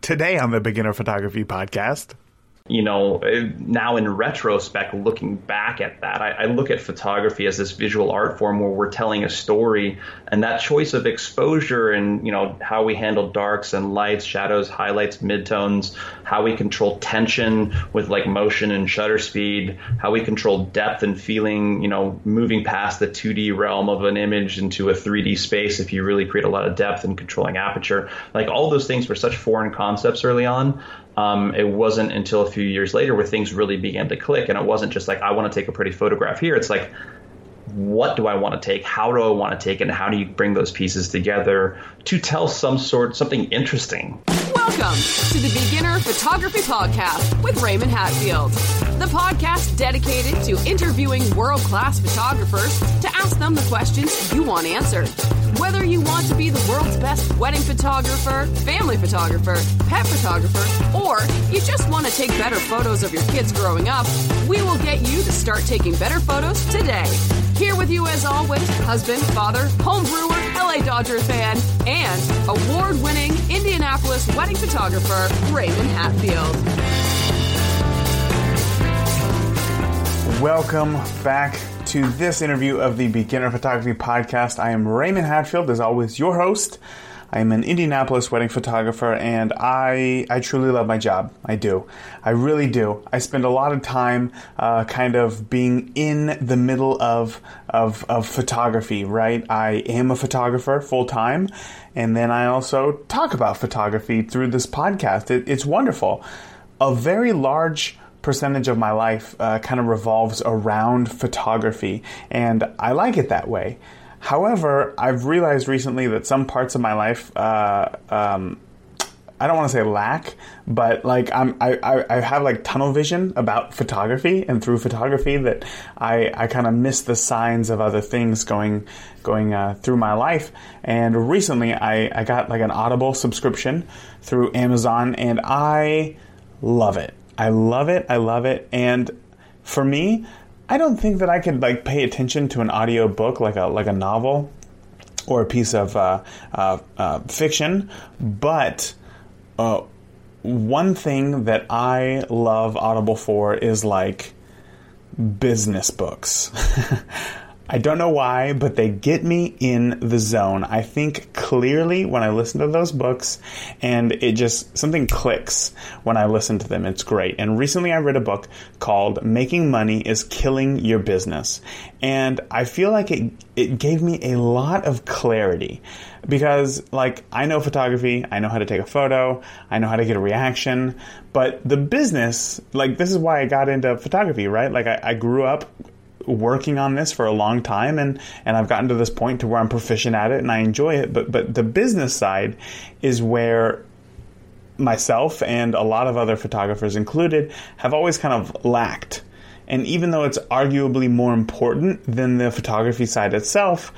Today on the Beginner Photography Podcast. You know, now in retrospect, looking back at that, I look at photography as this visual art form where we're telling a story, and that choice of exposure and, you know, how we handle darks and lights, shadows, highlights, midtones, how we control tension with like motion and shutter speed, how we control depth and feeling, you know, moving past the 2D realm of an image into a 3D space if you really create a lot of depth and controlling aperture. Like all those things were such foreign concepts early on. It wasn't until a few years later where things really began to click. And it wasn't just like, I want to take a pretty photograph here. It's like, what do I want to take? How do I want to take it? And how do you bring those pieces together to tell something interesting? Welcome to the Beginner Photography Podcast with Raymond Hatfield. The podcast dedicated to interviewing world-class photographers to ask them the questions you want answered. Whether you want to be the world's best wedding photographer, family photographer, pet photographer, or you just want to take better photos of your kids growing up, we will get you to start taking better photos today. Here with you as always, husband, father, home brewer, LA Dodgers fan, and award-winning Indianapolis wedding photographer, Raymond Hatfield. Welcome back to this interview of the Beginner Photography Podcast. I am Raymond Hatfield, as always, your host. I am an Indianapolis wedding photographer, and I truly love my job. I do. I really do. I spend a lot of time kind of being in the middle of photography, right? I am a photographer full-time, and then I also talk about photography through this podcast. It's wonderful. A very large percentage of my life kind of revolves around photography, and I like it that way. However, I've realized recently that some parts of my life, I don't want to say lack, but like I have like tunnel vision about photography, and through photography that I kind of miss the signs of other things going through my life. And recently I got like an Audible subscription through Amazon, and I love it. I love it. And for me, I don't think that I could like pay attention to an audio book like a novel or a piece of fiction. But one thing that I love Audible for is like business books. I don't know why, but they get me in the zone. I think clearly when I listen to those books, and it just, something clicks when I listen to them. It's great. And recently I read a book called Making Money is Killing Your Business. And I feel like it gave me a lot of clarity, because like I know photography, I know how to take a photo, I know how to get a reaction, but the business, like this is why I got into photography, right? Like I grew up working on this for a long time, and I've gotten to this point to where I'm proficient at it and I enjoy it, but the business side is where myself and a lot of other photographers included have always kind of lacked. And even though it's arguably more important than the photography side itself,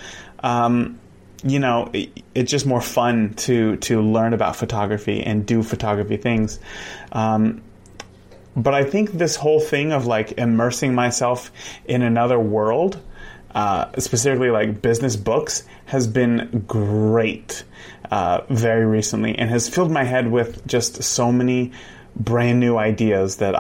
you know, it's just more fun to learn about photography and do photography things. But I think this whole thing of like immersing myself in another world, specifically like business books, has been great very recently, and has filled my head with just so many brand new ideas that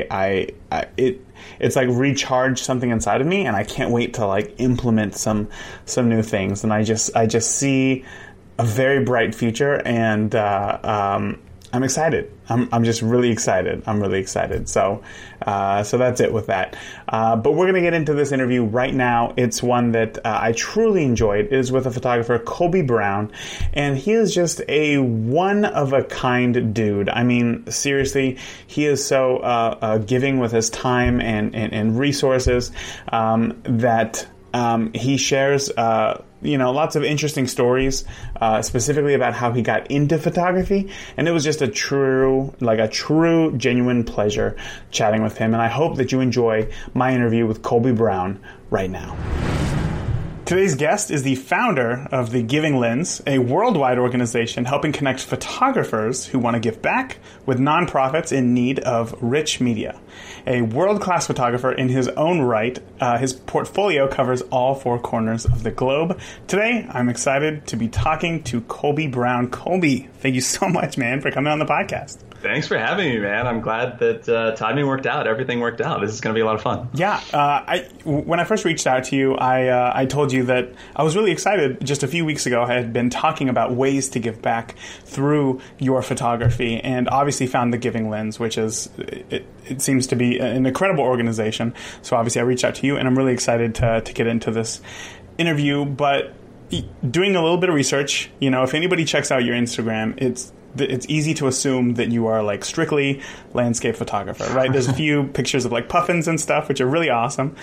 it's like recharged something inside of me, and I can't wait to like implement some new things. And I just see a very bright future, and I'm excited. I'm just really excited. I'm really excited. So that's it with that. But we're going to get into this interview right now. It's one that I truly enjoyed. It is with a photographer, Colby Brown, and he is just a one-of-a-kind dude. I mean, seriously, he is so giving with his time and resources that he shares lots of interesting stories, specifically about how he got into photography. And it was just a true, genuine pleasure chatting with him. And I hope that you enjoy my interview with Colby Brown right now. Today's guest is the founder of The Giving Lens, a worldwide organization helping connect photographers who want to give back with nonprofits in need of rich media. A world-class photographer in his own right, his portfolio covers all four corners of the globe. Today, I'm excited to be talking to Colby Brown. Colby, thank you so much, man, for coming on the podcast. Thanks for having me, man. I'm glad that timing worked out. Everything worked out. This is going to be a lot of fun. Yeah. When I first reached out to you, I told you that I was really excited. Just a few weeks ago, I had been talking about ways to give back through your photography, and obviously found The Giving Lens, which is, it seems to be an incredible organization. So obviously I reached out to you, and I'm really excited to get into this interview. But doing a little bit of research, if anybody checks out your Instagram, it's easy to assume that you are like strictly landscape photographer, right? There's a few pictures of like puffins and stuff, which are really awesome.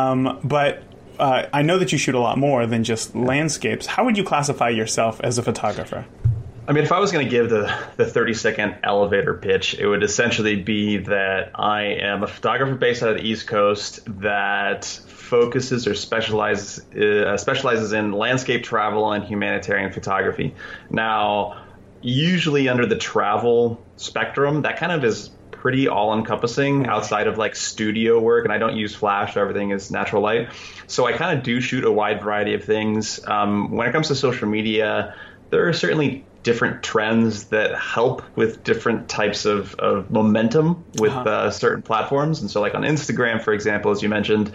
But I know that you shoot a lot more than just landscapes. How would you classify yourself as a photographer? I mean, if I was going to give the 30-second elevator pitch, it would essentially be that I am a photographer based out of the East Coast that focuses or specializes in landscape travel and humanitarian photography. Now, usually under the travel spectrum, that kind of is pretty all-encompassing outside of like studio work, and I don't use flash, so everything is natural light. So I kind of do shoot a wide variety of things. When it comes to social media, there are certainly different trends that help with different types of momentum with certain platforms. And so like on Instagram, for example, as you mentioned,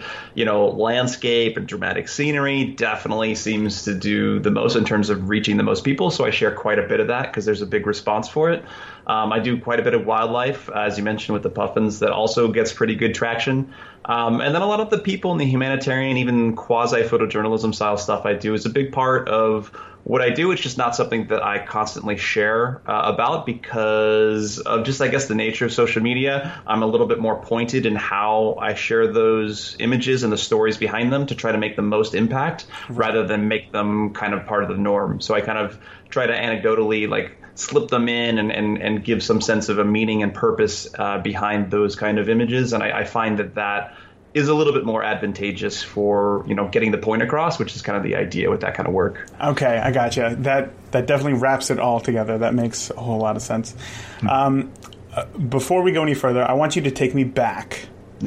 landscape and dramatic scenery definitely seems to do the most in terms of reaching the most people. So I share quite a bit of that because there's a big response for it. I do quite a bit of wildlife, as you mentioned, with the puffins. That also gets pretty good traction. And then a lot of the people in the humanitarian, even quasi-photojournalism style stuff I do is a big part of what I do. It's just not something that I constantly share about because of just, I guess, the nature of social media. I'm a little bit more pointed in how I share those images and the stories behind them to try to make the most impact rather than make them kind of part of the norm. So I kind of try to anecdotally like slip them in and give some sense of a meaning and purpose behind those kind of images. And I find that is a little bit more advantageous for, getting the point across, which is kind of the idea with that kind of work. Okay, I gotcha. That definitely wraps it all together. That makes a whole lot of sense. Before we go any further, I want you to take me back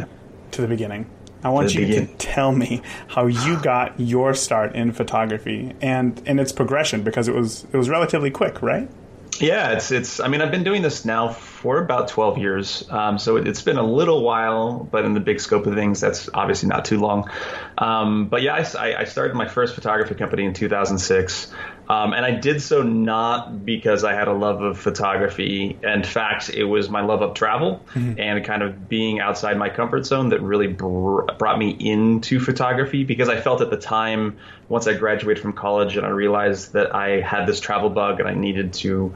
to the beginning. I want you to tell me how you got your start in photography and its progression, because it was relatively quick, right? Yeah, it's. I mean, I've been doing this now for about 12 years, so it's been a little while. But in the big scope of things, that's obviously not too long. But yeah, I started my first photography company in 2006, and I did so not because I had a love of photography. In fact, it was my love of travel and kind of being outside my comfort zone that really brought me into photography. Because I felt at the time, once I graduated from college and I realized that I had this travel bug and I needed to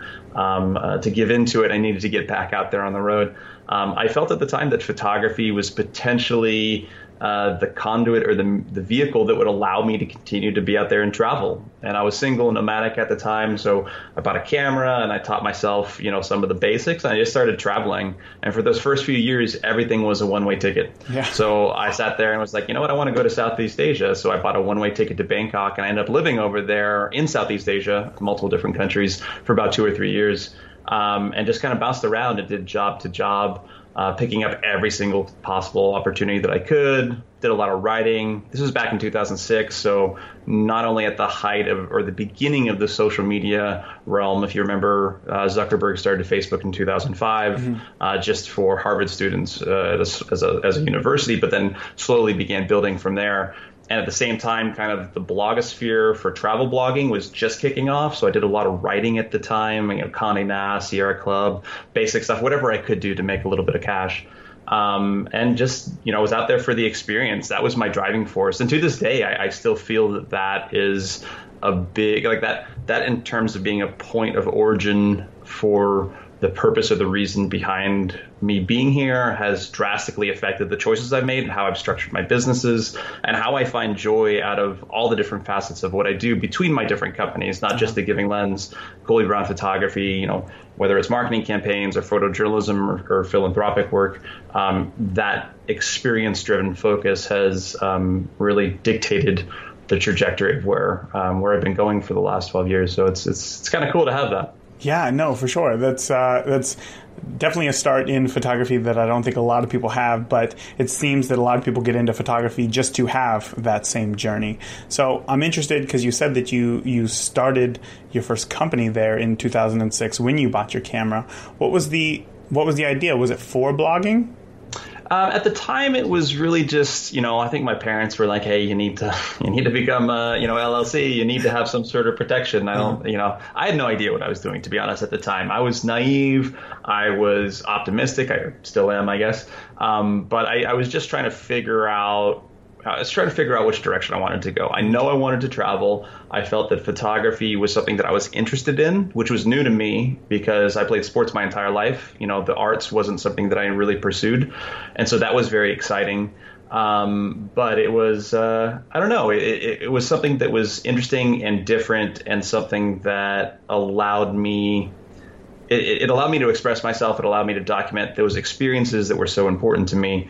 give into it, I needed to get back out there on the road. I felt at the time that photography was potentially the conduit or the vehicle that would allow me to continue to be out there and travel. And I was single and nomadic at the time, so I bought a camera and I taught myself, some of the basics, and I just started traveling. And for those first few years, everything was a one-way ticket. Yeah. So I sat there and was like, I want to go to Southeast Asia. So I bought a one-way ticket to Bangkok, and I ended up living over there in Southeast Asia, multiple different countries, for about 2 or 3 years, and just kind of bounced around and did job to job. Picking up every single possible opportunity that I could. Did a lot of writing. This was back in 2006, so not only at the height of or the beginning of the social media realm. If you remember, Zuckerberg started Facebook in 2005 just for Harvard students as a university, but then slowly began building from there. And at the same time, kind of the blogosphere for travel blogging was just kicking off. So I did a lot of writing at the time, Condé Nast, Sierra Club, basic stuff, whatever I could do to make a little bit of cash. And just, was out there for the experience. That was my driving force. And to this day, I still feel that is a big, like that in terms of being a point of origin for the purpose or the reason behind me being here has drastically affected the choices I've made and how I've structured my businesses and how I find joy out of all the different facets of what I do between my different companies, not just The Giving Lens, Colby Brown Photography, whether it's marketing campaigns or photojournalism or philanthropic work. That experience-driven focus has really dictated the trajectory of where I've been going for the last 12 years. So it's kind of cool to have that. Yeah, no, for sure. That's definitely a start in photography that I don't think a lot of people have, but it seems that a lot of people get into photography just to have that same journey. So I'm interested because you said that you started your first company there in 2006 when you bought your camera. What was the idea? Was it for blogging? At the time, it was really just, I think my parents were like, "Hey, you need to become LLC. You need to have some sort of protection." I had no idea what I was doing, to be honest, at the time. I was naive. I was optimistic. I still am, I guess. But I was just trying to figure out. I was trying to figure out which direction I wanted to go. I know I wanted to travel. I felt that photography was something that I was interested in, which was new to me because I played sports my entire life. The arts wasn't something that I really pursued. And so that was very exciting. But it was, I don't know, it was something that was interesting and different and something that allowed me. It allowed me to express myself. It allowed me to document those experiences that were so important to me.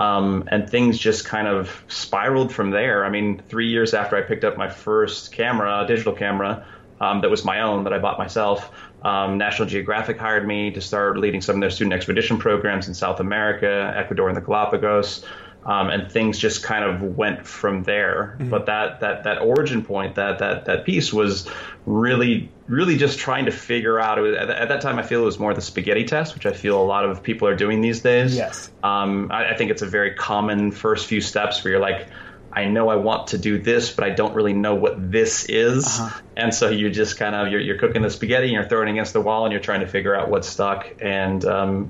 And things just kind of spiraled from there. I mean, 3 years after I picked up my first camera, a digital camera, that was my own, that I bought myself, National Geographic hired me to start leading some of their student expedition programs in South America, Ecuador, and the Galapagos. And things just kind of went from there. Mm-hmm. But that origin point, that piece was really just trying to figure out. At that time, I feel it was more the spaghetti test, which I feel a lot of people are doing these days. Yes. I think it's a very common first few steps where you're like, I know I want to do this, but I don't really know what this is. Uh-huh. And so you just kind of, you're cooking the spaghetti and you're throwing it against the wall and you're trying to figure out what's stuck. And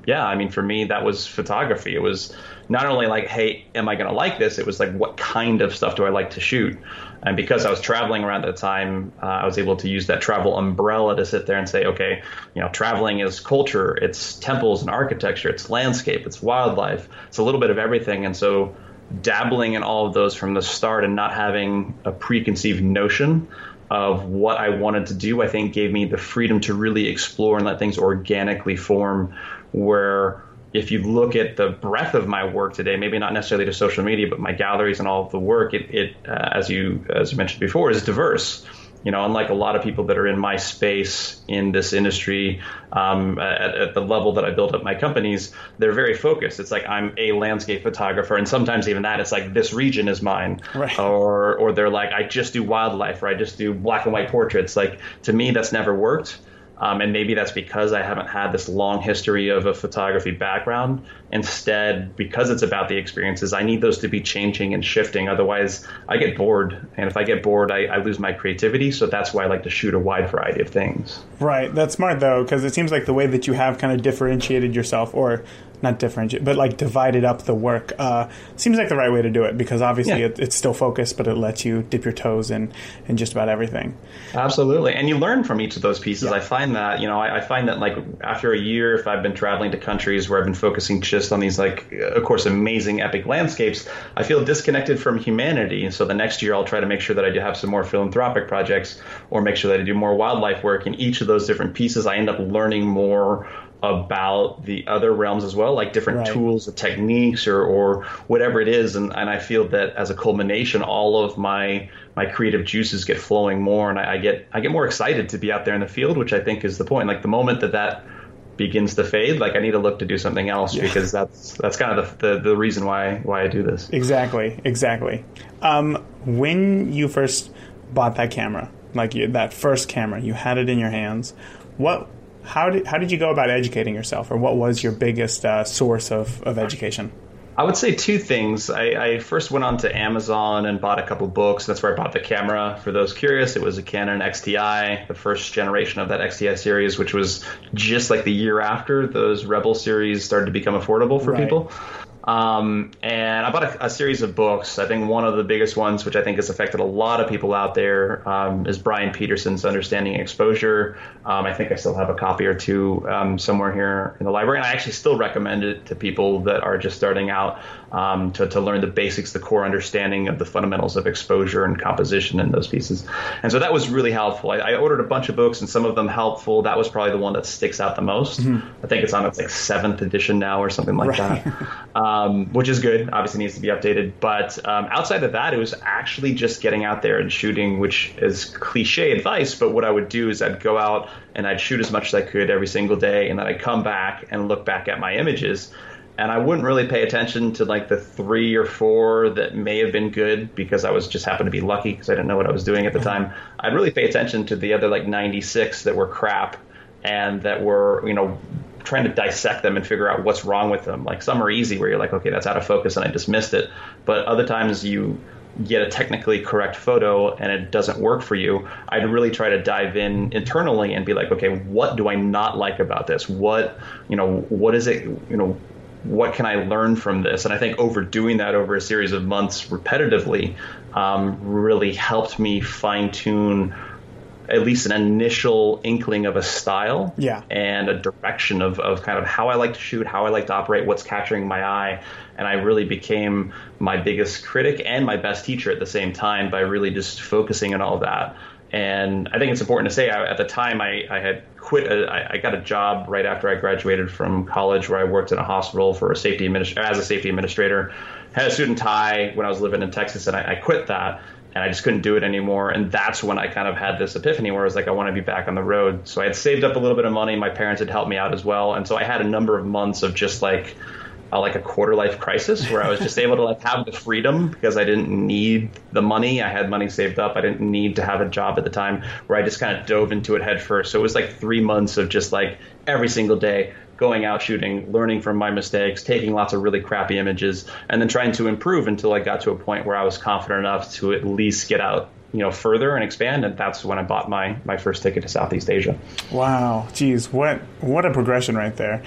for me, that was photography. It was not only like, hey, am I going to like this? It was like, what kind of stuff do I like to shoot? And because I was traveling around at the time, I was able to use that travel umbrella to sit there and say, okay, traveling is culture, it's temples and architecture, it's landscape, it's wildlife, it's a little bit of everything. And so dabbling in all of those from the start and not having a preconceived notion of what I wanted to do, I think gave me the freedom to really explore and let things organically form. Where if you look at the breadth of my work today, maybe not necessarily to social media, but my galleries and all of the work, it as you mentioned before, is diverse. Unlike a lot of people that are in my space in this industry, at the level that I built up my companies, they're very focused. It's like I'm a landscape photographer, and sometimes even that, it's like this region is mine, right. Or they're like I just do wildlife, or I just do black and white portraits. Like to me, that's never worked. And maybe that's because I haven't had this long history of a photography background. Instead, because it's about the experiences, I need those to be changing and shifting. Otherwise, I get bored. And if I get bored, I lose my creativity. So that's why I like to shoot a wide variety of things. Right. That's smart, though, because it seems like the way that you have kind of differentiated yourself, or not differentiate, but like divided up the work, seems like the right way to do it, because obviously it's still focused, but it lets you dip your toes in just about everything. Absolutely. And you learn from each of those pieces. Yeah. I find that, I find that like after a year, if I've been traveling to countries where I've been focusing just on these, like, of course, amazing epic landscapes, I feel disconnected from humanity. And so the next year I'll try to make sure that I do have some more philanthropic projects, or make sure that I do more wildlife work. In each of those different pieces, I end up learning more about the other realms as well, like different tools or techniques or whatever it is. And I feel that as a culmination, all of my creative juices get flowing more, and I get more excited to be out there in the field, which I think is the point. Like the moment that begins to fade, like I need to look to do something else, because that's kind of the reason why I do this. Exactly. When you first bought that camera, that first camera, you had it in your hands, How did you go about educating yourself, or what was your biggest source of education? I would say two things. I first went on to Amazon and bought a couple books. That's where I bought the camera. For those curious, it was a Canon XTI, the first generation of that XTI series, which was just like the year after those Rebel series started to become affordable for people. And I bought a series of books. I think one of the biggest ones, which I think has affected a lot of people out there, is Brian Peterson's Understanding Exposure. I think I still have a copy or two somewhere here in the library, and I actually still recommend it to people that are just starting out, to learn the basics, the core understanding of the fundamentals of exposure and composition in those pieces. And so that was really helpful. I ordered a bunch of books, and some of them helpful. That was probably the one that sticks out the most. Mm-hmm. I think it's on its like 7th edition now or something like that. which is good. Obviously needs to be updated. But outside of that, it was actually just getting out there and shooting, which is cliche advice. But what I would do is I'd go out and I'd shoot as much as I could every single day. And then I'd come back and look back at my images. And I wouldn't really pay attention to like the 3 or 4 that may have been good because I was just happened to be lucky because I didn't know what I was doing at the time. I'd really pay attention to the other like 96 that were crap and that were, trying to dissect them and figure out what's wrong with them. Like some are easy where you're like, okay, that's out of focus and I just missed it. But other times you get a technically correct photo and it doesn't work for you. I'd really try to dive in internally and be like, okay, what do I not like about this? What is it, what can I learn from this? And I think overdoing that over a series of months repetitively really helped me fine-tune at least an initial inkling of a style and a direction of kind of how I like to shoot, how I like to operate, what's capturing my eye. And I really became my biggest critic and my best teacher at the same time by really just focusing on all of that. And I think it's important to say at the time I had quit. I got a job right after I graduated from college where I worked in a hospital for as a safety administrator, had a suit and tie when I was living in Texas, and I quit that. And I just couldn't do it anymore. And that's when I kind of had this epiphany where I was like, I want to be back on the road. So I had saved up a little bit of money. My parents had helped me out as well. And so I had a number of months of just like a quarter life crisis where I was just able to like have the freedom because I didn't need the money. I had money saved up. I didn't need to have a job at the time, where I just kind of dove into it head first. So it was like 3 months of just like every single day going out shooting, learning from my mistakes, taking lots of really crappy images, and then trying to improve until I got to a point where I was confident enough to at least get out, further and expand. And that's when I bought my first ticket to Southeast Asia. Wow. Geez, what a progression right there.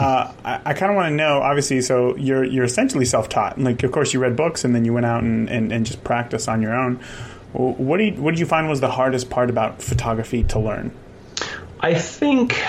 I kind of want to know, obviously, so you're essentially self-taught. Like, of course, you read books and then you went out and just practiced on your own. What did you find was the hardest part about photography to learn? I think,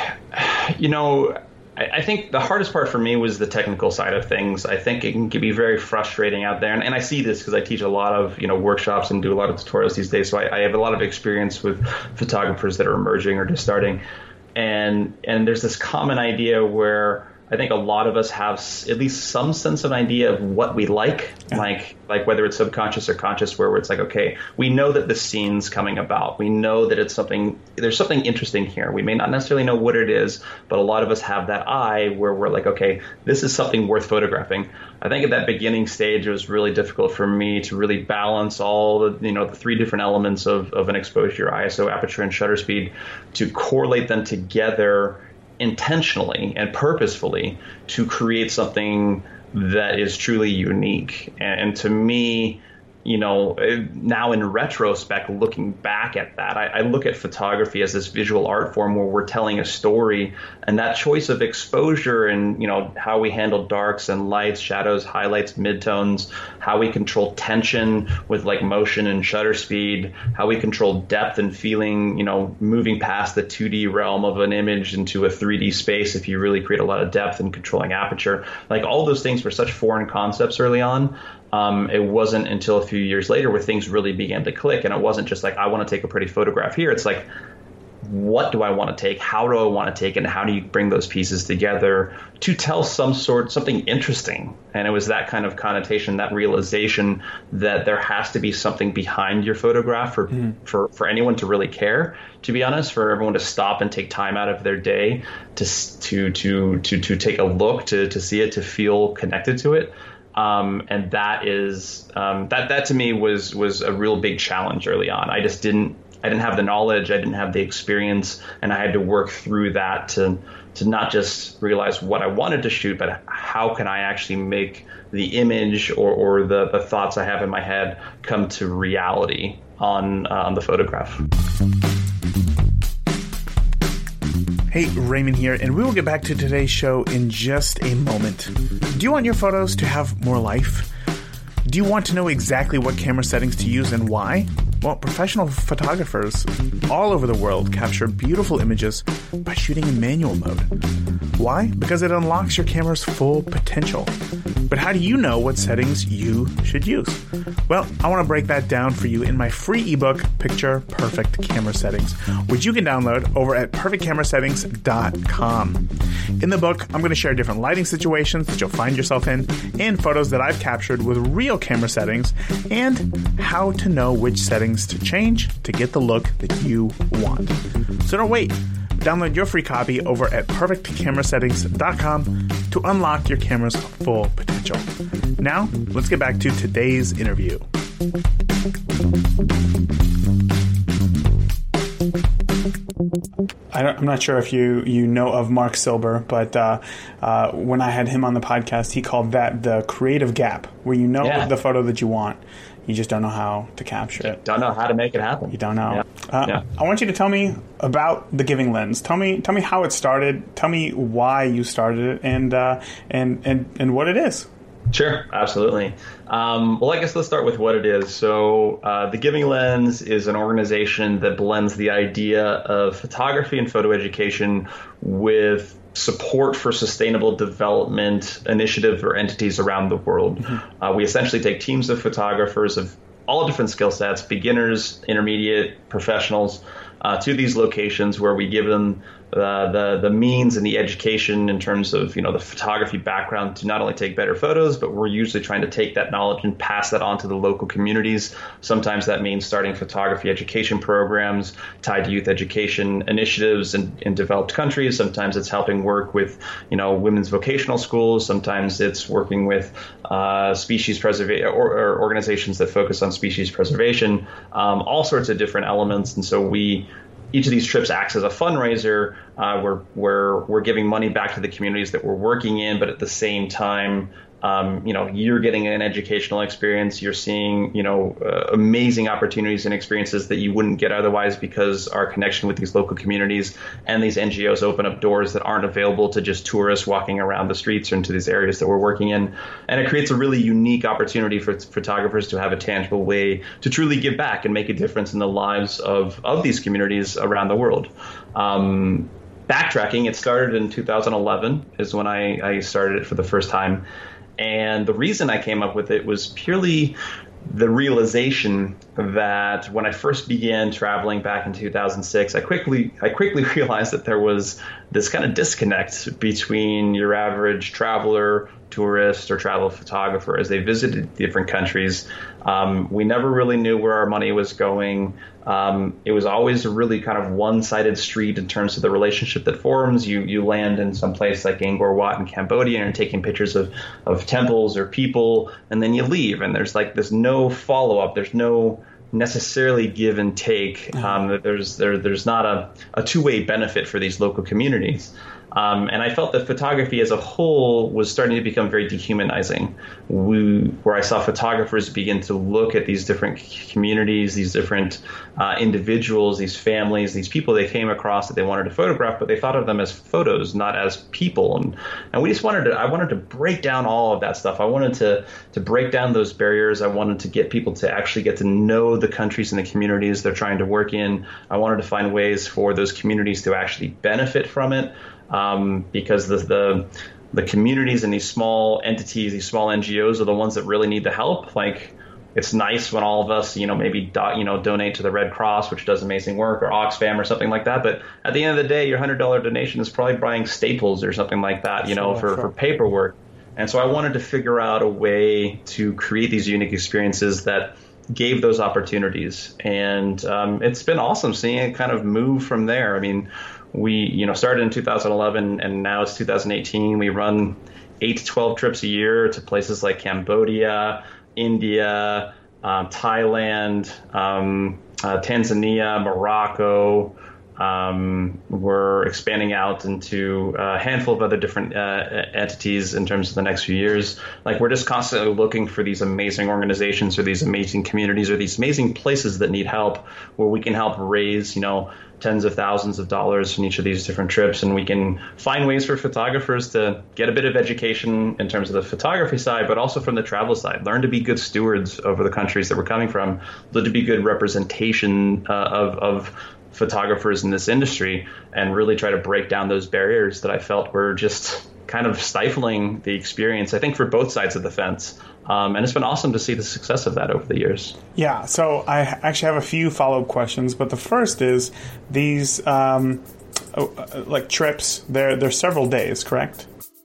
I think the hardest part for me was the technical side of things. I think it can be very frustrating out there. And I see this because I teach a lot of, workshops and do a lot of tutorials these days. So I have a lot of experience with photographers that are emerging or just starting. And there's this common idea where I think a lot of us have at least some sense of idea of what we like, like whether it's subconscious or conscious, where it's like, okay, we know that the scene's coming about. We know that there's something interesting here. We may not necessarily know what it is, but a lot of us have that eye where we're like, okay, this is something worth photographing. I think at that beginning stage, it was really difficult for me to really balance all the, the 3 different elements of an exposure, ISO, aperture, and shutter speed, to correlate them together intentionally and purposefully to create something that is truly unique. And to me, now in retrospect, looking back at that, I look at photography as this visual art form where we're telling a story, and that choice of exposure and, how we handle darks and lights, shadows, highlights, midtones, how we control tension with like motion and shutter speed, how we control depth and feeling, moving past the 2D realm of an image into a 3D space if you really create a lot of depth and controlling aperture. Like all those things were such foreign concepts early on. It wasn't until a few years later where things really began to click, and it wasn't just like, I want to take a pretty photograph here. It's like, what do I want to take? How do I want to take it? And how do you bring those pieces together to tell something interesting? And it was that kind of connotation, that realization that there has to be something behind your photograph for anyone to really care, to be honest, for everyone to stop and take time out of their day to take a look, to see it, to feel connected to it. And that is that to me was a real big challenge early on. I didn't have the knowledge, I didn't have the experience, and I had to work through that to not just realize what I wanted to shoot, but how can I actually make the image or the thoughts I have in my head come to reality on the photograph. Hey, Raymond here, and we will get back to today's show in just a moment. Do you want your photos to have more life? Do you want to know exactly what camera settings to use and why? Well, professional photographers all over the world capture beautiful images by shooting in manual mode. Why? Because it unlocks your camera's full potential. But how do you know what settings you should use? Well, I want to break that down for you in my free ebook, Picture Perfect Camera Settings, which you can download over at perfectcamerasettings.com. In the book, I'm going to share different lighting situations that you'll find yourself in, and photos that I've captured with real camera settings, and how to know which settings to change to get the look that you want. So don't wait. Download your free copy over at perfectcamerasettings.com to unlock your camera's full potential. Now, let's get back to today's interview. I'm not sure if you know of Mark Silber, but when I had him on the podcast, he called that the creative gap, where you know the photo that you want. You just don't know how to capture it. Don't know how to make it happen. You don't know. I want you to tell me about the Giving Lens. Tell me how it started. Tell me why you started it, and what it is. Sure, absolutely. Well, I guess let's start with what it is. So the Giving Lens is an organization that blends the idea of photography and photo education with support for sustainable development initiatives or entities around the world. Mm-hmm. We essentially take teams of photographers of all different skill sets, beginners, intermediate, professionals, to these locations where we give them the means and the education in terms of, the photography background to not only take better photos, but we're usually trying to take that knowledge and pass that on to the local communities. Sometimes that means starting photography education programs tied to youth education initiatives in developed countries. Sometimes it's helping work with, women's vocational schools. Sometimes it's working with species preservation or organizations that focus on species preservation, all sorts of different elements. And so each of these trips acts as a fundraiser where we're giving money back to the communities that we're working in, but at the same time, you're getting an educational experience. You're seeing, amazing opportunities and experiences that you wouldn't get otherwise, because our connection with these local communities and these NGOs open up doors that aren't available to just tourists walking around the streets or into these areas that we're working in. And it creates a really unique opportunity for photographers to have a tangible way to truly give back and make a difference in the lives of these communities around the world. Backtracking, it started in 2011 is when I started it for the first time. And the reason I came up with it was purely the realization that when I first began traveling back in 2006, I quickly realized that there was this kind of disconnect between your average traveler, tourist, or travel photographer as they visited different countries. We never really knew where our money was going. It was always a really kind of one-sided street in terms of the relationship that forms. You land in some place like Angkor Wat in Cambodia and you're taking pictures of temples or people, and then you leave, and there's no follow-up. There's no necessarily give and take. There's not a two-way benefit for these local communities. And I felt that photography as a whole was starting to become very dehumanizing, where I saw photographers begin to look at these different communities, these different individuals, these families, these people they came across that they wanted to photograph, but they thought of them as photos, not as people. And we just I wanted to break down all of that stuff. I wanted to break down those barriers. I wanted to get people to actually get to know the countries and the communities they're trying to work in. I wanted to find ways for those communities to actually benefit from it. Because the communities and these small entities, these small NGOs are the ones that really need the help. Like, it's nice when all of us, maybe donate to the Red Cross, which does amazing work, or Oxfam or something like that. But at the end of the day, your $100 donation is probably buying staples or something like that, for paperwork. And so I wanted to figure out a way to create these unique experiences that gave those opportunities. And it's been awesome seeing it kind of move from there. I mean, we, started in 2011 and now it's 2018. We run 8 to 12 trips a year to places like Cambodia, India, Thailand, Tanzania, Morocco. We're expanding out into a handful of other different entities in terms of the next few years. Like, we're just constantly looking for these amazing organizations or these amazing communities or these amazing places that need help, where we can help raise, tens of thousands of dollars from each of these different trips. And we can find ways for photographers to get a bit of education in terms of the photography side, but also from the travel side. Learn to be good stewards over the countries that we're coming from. Learn to be good representation of photographers in this industry, and really try to break down those barriers that I felt were just kind of stifling the experience, I think, for both sides of the fence. And it's been awesome to see the success of that over the years. Yeah, so I actually have a few follow-up questions, but the first is these like trips, they're several days, correct?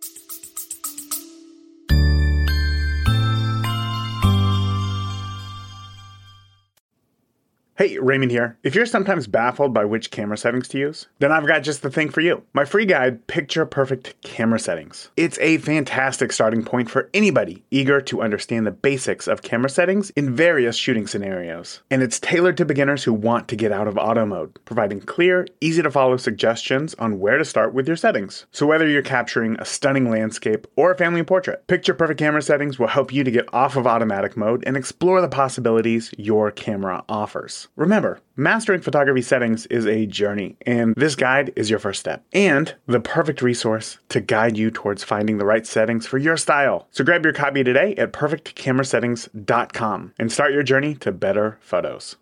Hey, Raymond here. If you're sometimes baffled by which camera settings to use, then I've got just the thing for you. My free guide, Picture Perfect Camera Settings. It's a fantastic starting point for anybody eager to understand the basics of camera settings in various shooting scenarios. And it's tailored to beginners who want to get out of auto mode, providing clear, easy to follow suggestions on where to start with your settings. So whether you're capturing a stunning landscape or a family portrait, Picture Perfect Camera Settings will help you to get off of automatic mode and explore the possibilities your camera offers. Remember, mastering photography settings is a journey, and this guide is your first step, and the perfect resource to guide you towards finding the right settings for your style. So grab your copy today at perfectcamerasettings.com and start your journey to better photos.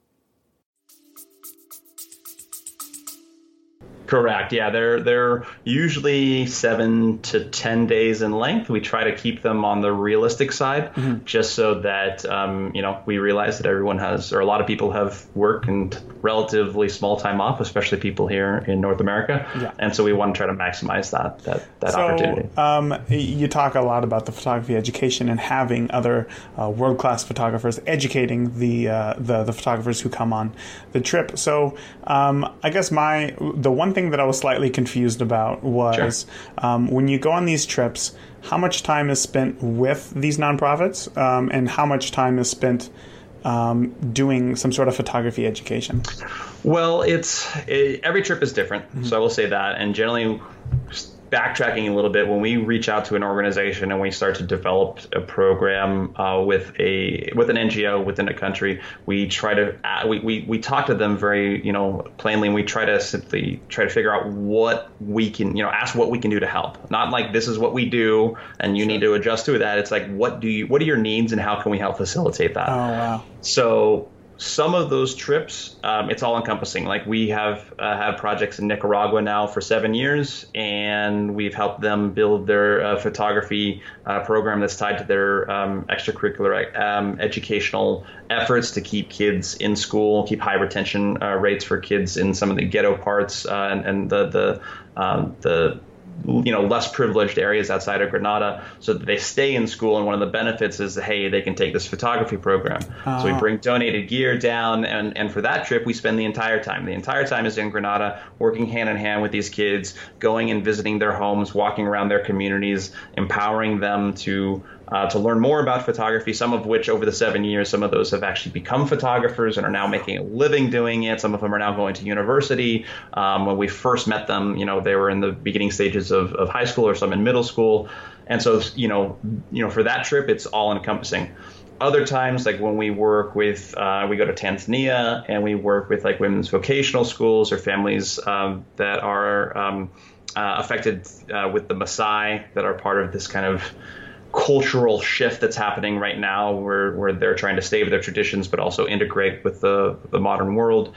Correct. Yeah, they're usually 7 to 10 days in length. We try to keep them on the realistic side, just so that we realize that everyone has, or a lot of people have work and relatively small time off, especially people here in North America. Yeah. And so we want to try to maximize that opportunity. You talk a lot about the photography education and having other world-class photographers educating the photographers who come on the trip. So I guess the one thing that I was slightly confused about was when you go on these trips, how much time is spent with these nonprofits and how much time is spent doing some sort of photography education? Well, every trip is different, so I will say that. And generally, backtracking a little bit, when we reach out to an organization and we start to develop a program with an NGO within a country, we try to we talk to them very plainly, and we try to simply figure out what we can ask what we can do to help. Not like this is what we do and you need to adjust to that. It's like what are your needs and how can we help facilitate that? Oh wow! So some of those trips, it's all encompassing. Like we have had projects in Nicaragua now for 7 years, and we've helped them build their photography program that's tied to their extracurricular educational efforts to keep kids in school, keep high retention rates for kids in some of the ghetto parts and the less privileged areas outside of Grenada, so that they stay in school. And one of the benefits is, hey, they can take this photography program. So we bring donated gear down, and for that trip, we spend the entire time. The entire time is in Grenada, working hand in hand with these kids, going and visiting their homes, walking around their communities, empowering them to learn more about photography, some of which over the 7 years, some of those have actually become photographers and are now making a living doing it. Some of them are now going to university. When we first met them, they were in the beginning stages of high school, or some in middle school. And so, for that trip, it's all encompassing. Other times, like when we work with, we go to Tanzania and we work with like women's vocational schools or families that are affected with the Maasai, that are part of this kind of cultural shift that's happening right now, where they're trying to stay with their traditions but also integrate with the modern world.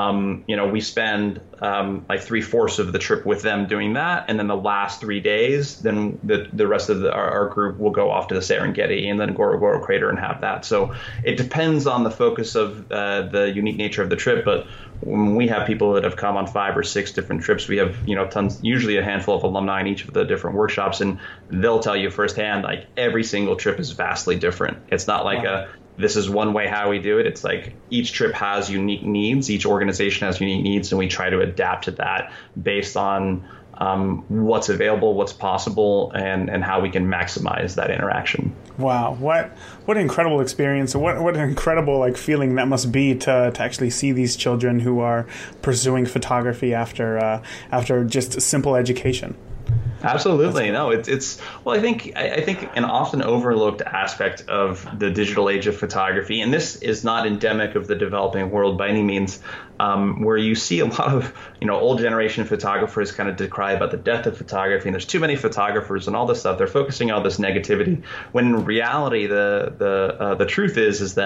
We spend like 3/4 of the trip with them doing that, and then the last 3 days, then the rest of our group will go off to the Serengeti and then Ngorongoro Crater and have that. So it depends on the focus of the unique nature of the trip. But when we have people that have come on 5 or 6 different trips, we have tons, usually a handful of alumni in each of the different workshops, and they'll tell you firsthand, like every single trip is vastly different. It's not like this is one way how we do it. It's like each trip has unique needs. Each organization has unique needs, and we try to adapt to that based on what's available, what's possible, and how we can maximize that interaction. Wow, what an incredible experience! What an incredible feeling that must be to actually see these children who are pursuing photography after just simple education. Absolutely. No, it's well, I think an often overlooked aspect of the digital age of photography, and this is not endemic of the developing world by any means, where you see a lot of old generation photographers kind of decry about the death of photography, and there's too many photographers and all this stuff. They're focusing on this negativity, when in reality the truth is that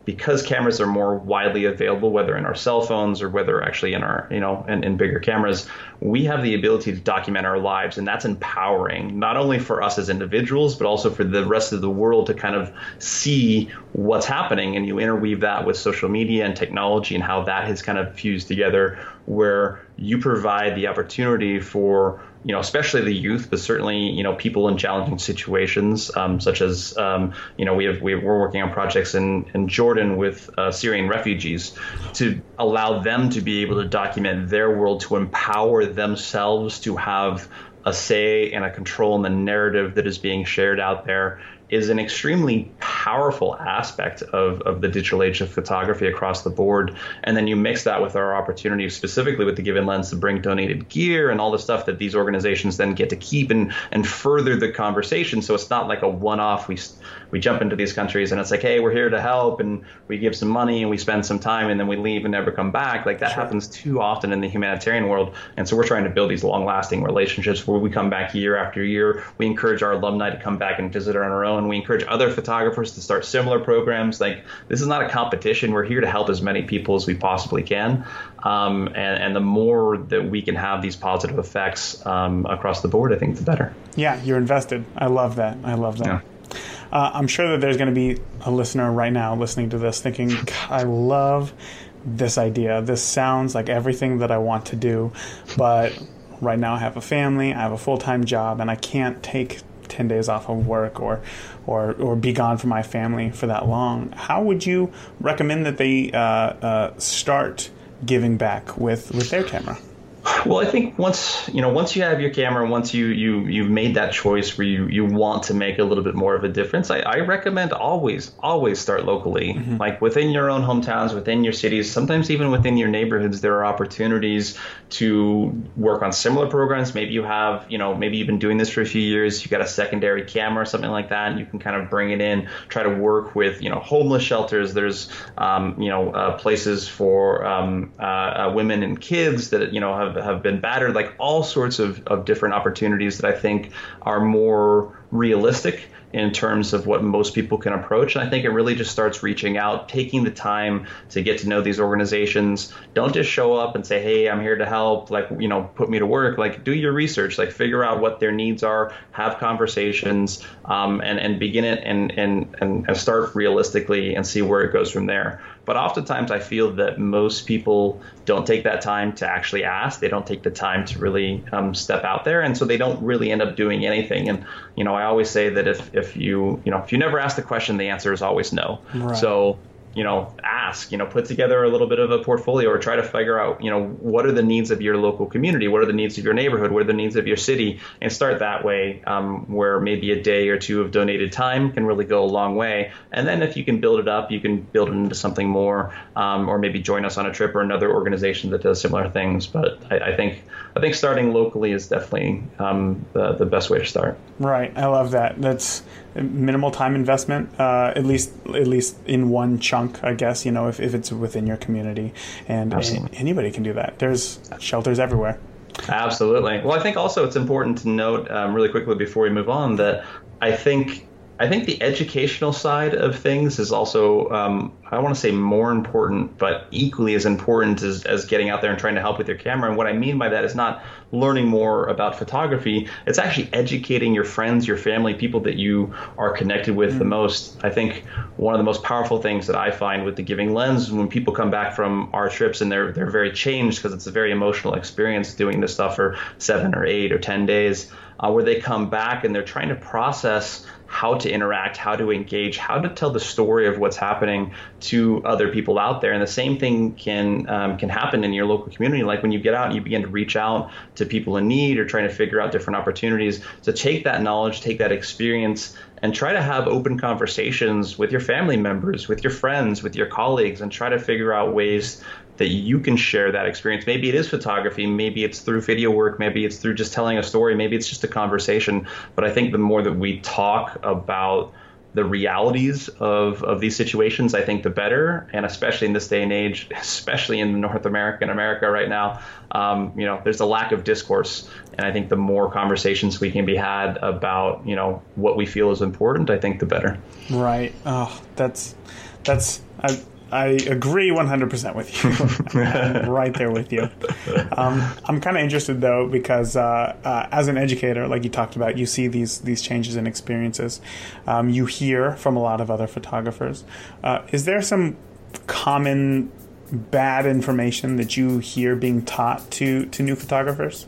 because cameras are more widely available, whether in our cell phones or whether actually in our, in bigger cameras, we have the ability to document our lives. And that's empowering, not only for us as individuals, but also for the rest of the world to kind of see what's happening. And you interweave that with social media and technology and how that has kind of fused together, where you provide the opportunity for, especially the youth, but certainly, people in challenging situations, such as, we're working on projects in Jordan with Syrian refugees to allow them to be able to document their world, to empower themselves to have a say and a control in the narrative that is being shared out there, is an extremely powerful aspect of the digital age of photography across the board. And then you mix that with our opportunity, specifically with the Given Lens, to bring donated gear and all the stuff that these organizations then get to keep and further the conversation. So it's not like a one-off. We jump into these countries and it's like, hey, we're here to help, and we give some money and we spend some time and then we leave and never come back. Like that happens too often in the humanitarian world. And so we're trying to build these long-lasting relationships where we come back year after year. We encourage our alumni to come back and visit on our own. We encourage other photographers to start similar programs. Like, this is not a competition. We're here to help as many people as we possibly can. And the more that we can have these positive effects across the board, I think the better. Yeah, you're invested. I love that. Yeah. I'm sure that there's going to be a listener right now listening to this thinking, I love this idea. This sounds like everything that I want to do, but right now I have a family, I have a full-time job, and I can't take 10 days off of work or be gone from my family for that long. How would you recommend that they start giving back with their camera? Well, I think once you have your camera, once you've made that choice where you want to make a little bit more of a difference, I recommend always start locally, like within your own hometowns, within your cities, sometimes even within your neighborhoods. There are opportunities to work on similar programs. Maybe you have, maybe you've been doing this for a few years, you got a secondary camera or something like that, and you can kind of bring it in, try to work with, homeless shelters. There's, places for women and kids that, have been battered, like all sorts of different opportunities that I think are more realistic in terms of what most people can approach. And I think it really just starts reaching out, taking the time to get to know these organizations. Don't just show up and say, hey, I'm here to help, like, put me to work. Like, do your research, like figure out what their needs are, have conversations, and begin it and start realistically and see where it goes from there. But oftentimes I feel that most people don't take that time to actually ask. They don't take the time to really step out there. And so they don't really end up doing anything. And, I always say that if you never ask the question, the answer is always no. Right. So, ask, put together a little bit of a portfolio or try to figure out, what are the needs of your local community? What are the needs of your neighborhood? What are the needs of your city? And start that way, where maybe a day or two of donated time can really go a long way. And then if you can build it up, you can build it into something more, or maybe join us on a trip or another organization that does similar things. But I think starting locally is definitely the best way to start. Right. I love that. That's minimal time investment, at least in one chunk, I guess, if it's within your community, and anybody can do that. There's shelters everywhere. Absolutely. Well, I think also it's important to note really quickly before we move on that I think the educational side of things is also, I don't want to say more important, but equally as important as getting out there and trying to help with your camera. And what I mean by that is not learning more about photography. It's actually educating your friends, your family, people that you are connected with the most. I think one of the most powerful things that I find with the Giving Lens, when people come back from our trips and they're very changed, because it's a very emotional experience doing this stuff for 7 or 8 or 10 days, where they come back and they're trying to process how to interact, how to engage, how to tell the story of what's happening to other people out there. And the same thing can happen in your local community. Like when you get out and you begin to reach out to people in need or trying to figure out different opportunities, to take that knowledge, take that experience, and try to have open conversations with your family members, with your friends, with your colleagues, and try to figure out ways that you can share that experience. Maybe it is photography, maybe it's through video work, maybe it's through just telling a story, maybe it's just a conversation. But I think the more that we talk about the realities of these situations, I think the better. And especially in this day and age, especially in North America and America right now, there's a lack of discourse. And I think the more conversations we can be had about, what we feel is important, I think the better. Right. Oh, that's I agree 100% with you. I'm right there with you. I'm kind of interested, though, because as an educator, like you talked about, you see these changes in experiences. You hear from a lot of other photographers. Is there some common bad information that you hear being taught to new photographers?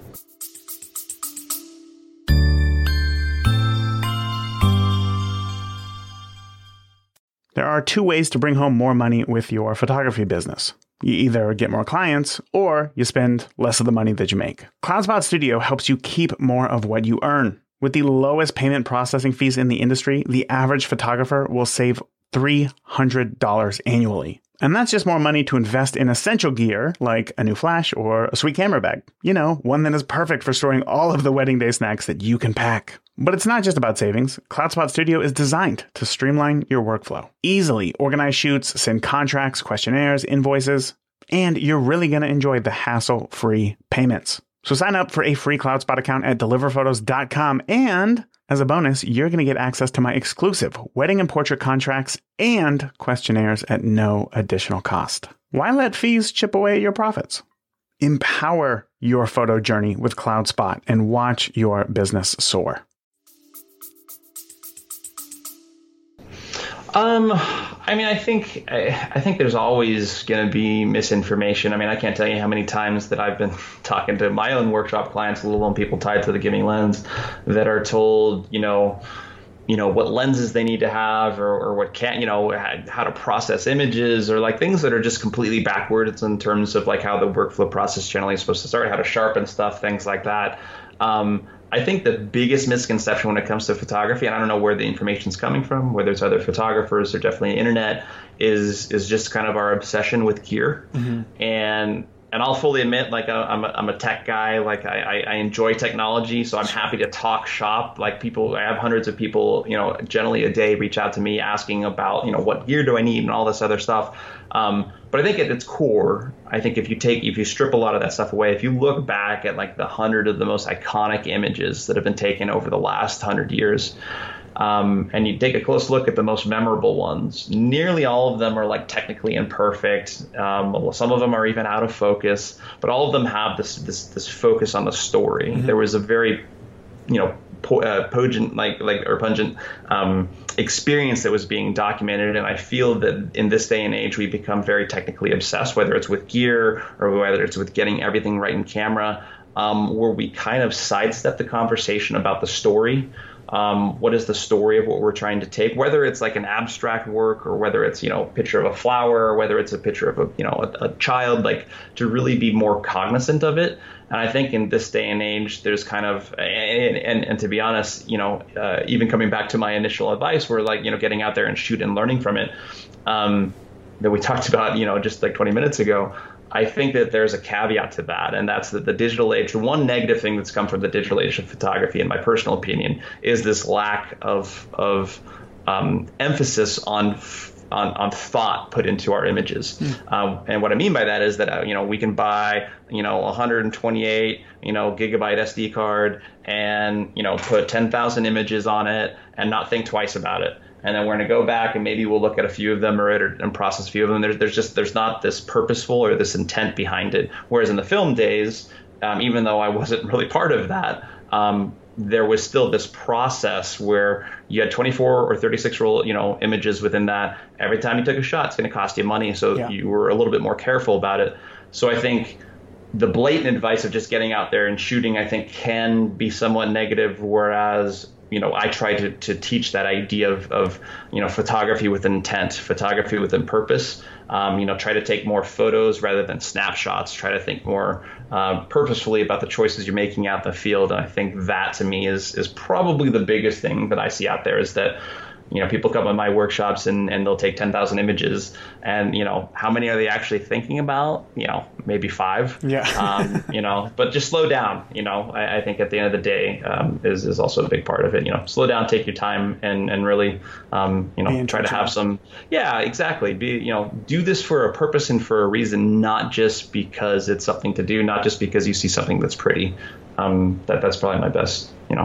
There are two ways to bring home more money with your photography business. You either get more clients or you spend less of the money that you make. CloudSpot Studio helps you keep more of what you earn. With the lowest payment processing fees in the industry, the average photographer will save $300 annually. And that's just more money to invest in essential gear like a new flash or a sweet camera bag. You know, one that is perfect for storing all of the wedding day snacks that you can pack. But it's not just about savings. CloudSpot Studio is designed to streamline your workflow. Easily organize shoots, send contracts, questionnaires, invoices, and you're really going to enjoy the hassle-free payments. So sign up for a free CloudSpot account at deliverphotos.com, and as a bonus, you're going to get access to my exclusive wedding and portrait contracts and questionnaires at no additional cost. Why let fees chip away at your profits? Empower your photo journey with CloudSpot and watch your business soar. I think there's always going to be misinformation. I mean, I can't tell you how many times that I've been talking to my own workshop clients, let alone people tied to the Giving Lens, that are told, what lenses they need to have or what how to process images, or like things that are just completely backwards in terms of like how the workflow process generally is supposed to start, how to sharpen stuff, things like that. I think the biggest misconception when it comes to photography, and I don't know where the information's coming from, whether it's other photographers or definitely the internet, is just kind of our obsession with gear. Mm-hmm. And I'll fully admit, like I'm a tech guy. Like I enjoy technology, so I'm happy to talk shop. Like I have hundreds of people, generally a day reach out to me asking about, what gear do I need and all this other stuff. But I think at its core, I think if you strip a lot of that stuff away, if you look back at like the 100 of the most iconic images that have been taken over the last 100 years, and you take a close look at the most memorable ones, nearly all of them are like technically imperfect. Some of them are even out of focus, but all of them have this focus on the story. Mm-hmm. There was a very, pungent experience that was being documented, and I feel that in this day and age we become very technically obsessed, whether it's with gear or whether it's with getting everything right in camera, where we kind of sidestep the conversation about the story. What is the story of what we're trying to take, whether it's like an abstract work or whether it's, a picture of a flower or whether it's a picture of a child, like to really be more cognizant of it. And I think in this day and age, there's kind of, and to be honest, even coming back to my initial advice, we're like, getting out there and shoot and learning from it, that we talked about, just like 20 minutes ago. I think that there's a caveat to that, and that's that the digital age, the one negative thing that's come from the digital age of photography, in my personal opinion, is this lack of emphasis on thought put into our images. And what I mean by that is that, we can buy, 128, gigabyte SD card and, put 10,000 images on it and not think twice about it. And then we're going to go back and maybe we'll look at a few of them and process a few of them. There's not this purposeful or this intent behind it. Whereas in the film days, even though I wasn't really part of that, there was still this process where you had 24 or 36 roll, images within that. Every time you took a shot, it's going to cost you money. So you were a little bit more careful about it. So I think the blatant advice of just getting out there and shooting, I think, can be somewhat negative. Whereas, I try to teach that idea of photography with intent, photography with purpose. Try to take more photos rather than snapshots. Try to think more purposefully about the choices you're making out in the field. And I think that to me is probably the biggest thing that I see out there, is that people come to my workshops and they'll take 10,000 images, and how many are they actually thinking about? Maybe 5. Yeah. But just slow down. I think at the end of the day is also a big part of it. Slow down, take your time, and really try to have some. Yeah, exactly. Do this for a purpose and for a reason, not just because it's something to do, not just because you see something that's pretty. That's probably my best.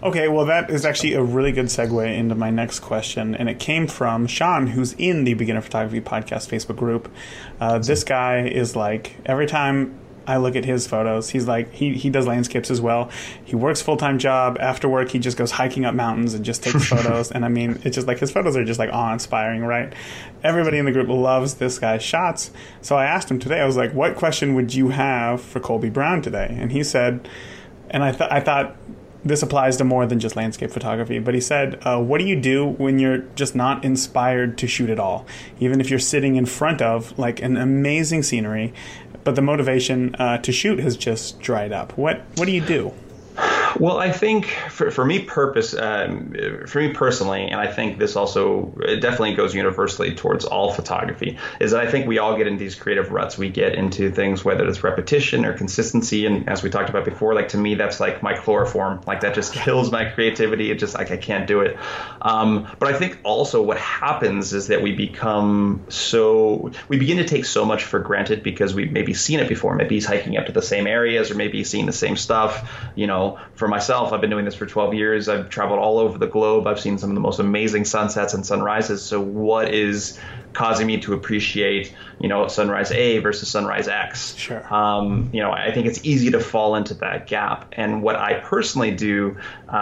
Okay, well, that is actually a really good segue into my next question, and it came from Sean, who's in the Beginner Photography Podcast Facebook group. This guy is like, every time I look at his photos, he's like, he does landscapes as well. He works full-time job. After work, he just goes hiking up mountains and just takes photos. And I mean, it's just like, his photos are just like awe-inspiring, right? Everybody in the group loves this guy's shots. So I asked him today, I was like, what question would you have for Colby Brown today? And he said, and I thought this applies to more than just landscape photography, but he said, what do you do when you're just not inspired to shoot at all? Even if you're sitting in front of like an amazing scenery, but the motivation to shoot has just dried up. What do you do? Well, I think for me personally, and I think this also it definitely goes universally towards all photography, is that I think we all get into these creative ruts. We get into things, whether it's repetition or consistency. And as we talked about before, like to me, that's like my chloroform. Like that just kills my creativity. It just like I can't do it. But I think also what happens is that we begin to take so much for granted because we've maybe seen it before. Maybe he's hiking up to the same areas, or maybe he's seeing the same stuff, For myself, I've been doing this for 12 years. I've traveled all over the globe. I've seen some of the most amazing sunsets and sunrises. So what is causing me to appreciate, sunrise A versus sunrise X? Sure. I think it's easy to fall into that gap. And what I personally do